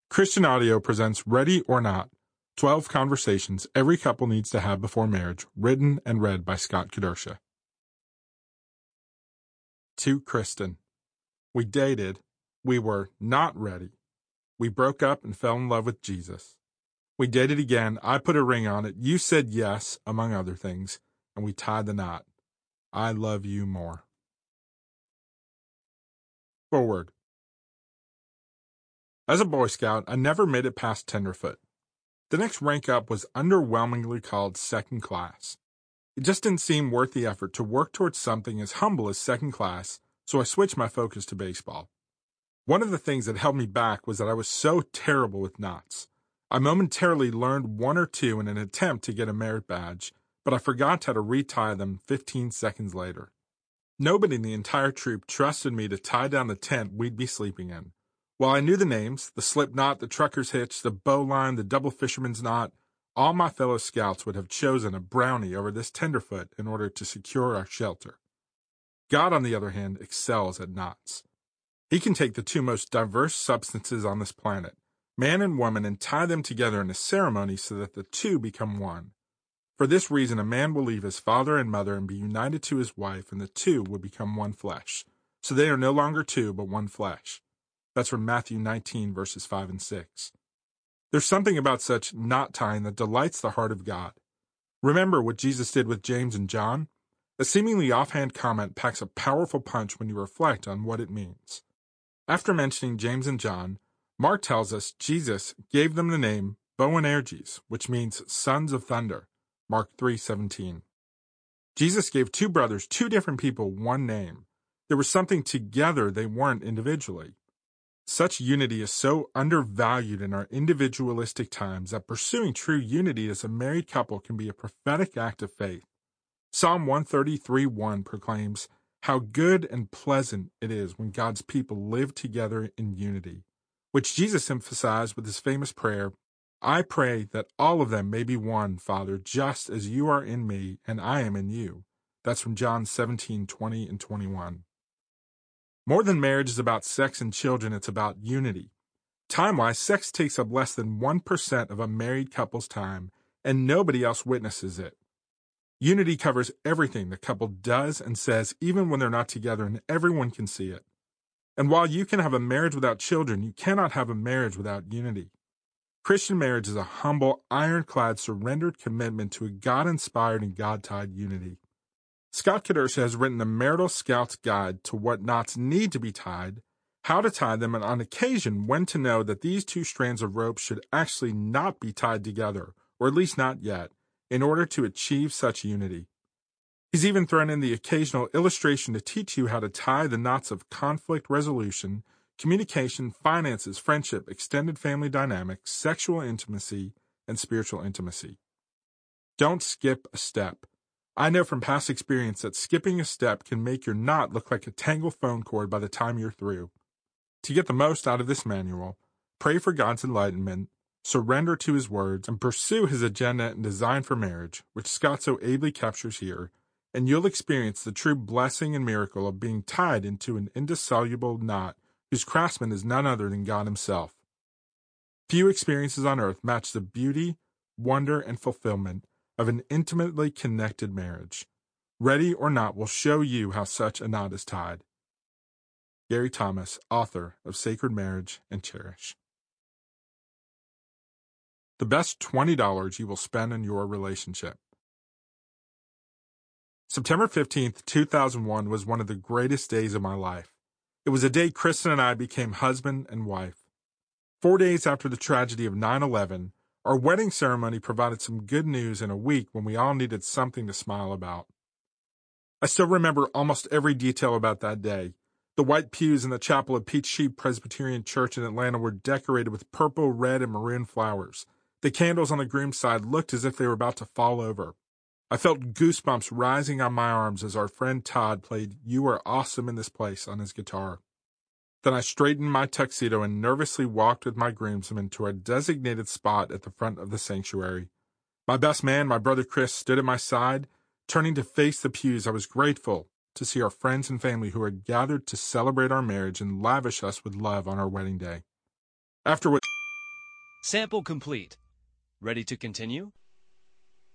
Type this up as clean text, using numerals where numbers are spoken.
Christian Audio presents Ready or Not, 12 Conversations Every Couple Needs to Have Before Marriage, written and read by Scott Kedersha. To Kristen. We dated. We were not ready. We broke up and fell in love with Jesus. We dated again. I put a ring on it. You said yes, among other things, and we tied the knot. I love you more. Forward. As a Boy Scout, I never made it past tenderfoot. The next rank up was underwhelmingly called second class. It just didn't seem worth the effort to work towards something as humble as second class, so I switched my focus to baseball. One of the things that held me back was that I was so terrible with knots. I momentarily learned one or two in an attempt to get a merit badge, but I forgot how to retie them 15 seconds later. Nobody in the entire troop trusted me to tie down the tent we'd be sleeping in. While I knew the names, the slip knot, the trucker's hitch, the bowline, the double fisherman's knot, all my fellow scouts would have chosen a brownie over this tenderfoot in order to secure our shelter. God, on the other hand, excels at knots. He can take the two most diverse substances on this planet, man and woman, and tie them together in a ceremony so that the two become one. For this reason, a man will leave his father and mother and be united to his wife, and the two will become one flesh. So they are no longer two, but one flesh. That's from Matthew 19, verses 5 and 6. There's something about such knot tying that delights the heart of God. Remember what Jesus did with James and John? A seemingly offhand comment packs a powerful punch when you reflect on what it means. After mentioning James and John, Mark tells us Jesus gave them the name Boanerges, which means sons of thunder. Mark 3:17. Jesus gave two brothers, two different people, one name. There was something together they weren't individually. Such unity is so undervalued in our individualistic times that pursuing true unity as a married couple can be a prophetic act of faith. Psalm 133:1 proclaims, "How good and pleasant it is when God's people live together in unity," which Jesus emphasized with his famous prayer, "I pray that all of them may be one, Father, just as you are in me and I am in you." That's from John 17:20 and 21. More than marriage is about sex and children, it's about unity. Time-wise, sex takes up less than 1% of a married couple's time, and nobody else witnesses it. Unity covers everything the couple does and says, even when they're not together, and everyone can see it. And while you can have a marriage without children, you cannot have a marriage without unity. Christian marriage is a humble, ironclad, surrendered commitment to a God-inspired and God-tied unity. Scott Kedersha has written the Marital Scout's Guide to what knots need to be tied, how to tie them, and on occasion when to know that these two strands of rope should actually not be tied together, or at least not yet, in order to achieve such unity. He's even thrown in the occasional illustration to teach you how to tie the knots of conflict resolution, communication, finances, friendship, extended family dynamics, sexual intimacy, and spiritual intimacy. Don't skip a step. I know from past experience that skipping a step can make your knot look like a tangled phone cord by the time you're through. To get the most out of this manual, pray for God's enlightenment, surrender to his words, and pursue his agenda and design for marriage, which Scott so ably captures here, and you'll experience the true blessing and miracle of being tied into an indissoluble knot whose craftsman is none other than God himself. Few experiences on earth match the beauty, wonder, and fulfillment of an intimately connected marriage. Ready or Not will show you how such a knot is tied. Gary Thomas, author of Sacred Marriage and Cherish. The best $20 you will spend on your relationship. September 15th, 2001 was one of the greatest days of my life. It was a day Kristen and I became husband and wife. 4 days after the tragedy of 9/11, our wedding ceremony provided some good news in a week when we all needed something to smile about. I still remember almost every detail about that day. The white pews in the chapel of Peach Sheep Presbyterian Church in Atlanta were decorated with purple, red, and maroon flowers. The candles on the groom's side looked as if they were about to fall over. I felt goosebumps rising on my arms as our friend Todd played "You Are Awesome in This Place" on his guitar. Then I straightened my tuxedo and nervously walked with my groomsmen to our designated spot at the front of the sanctuary. My best man, my brother Chris, stood at my side. Turning to face the pews, I was grateful to see our friends and family who had gathered to celebrate our marriage and lavish us with love on our wedding day. Afterward, Sample complete. Ready to continue?